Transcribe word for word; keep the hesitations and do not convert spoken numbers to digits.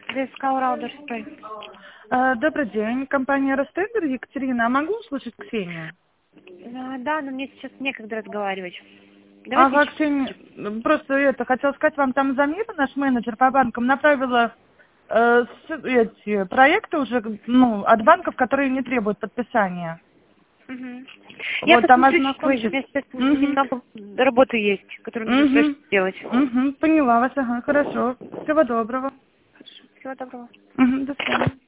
ДСК «Урал», Дорстрой. Э, Добрый день, компания «Ростендер», Екатерина. А могу услышать Ксению? А, Да, но мне сейчас некогда разговаривать. Давайте Ага, чуть- Ксения, просто это, хотела сказать вам, там Замира, наш менеджер по банкам, направила э, с- эти проекты уже, ну, от банков, которые не требуют подписания. Мгм. Я Вот там посмотрю чуть позже. У ознакомьтесь. меня сейчас Угу. немного работы есть, которую нужно Угу. срочно сделать. Угу. Поняла вас, ага, хорошо. Всего доброго. Всего доброго. Угу. До свидания.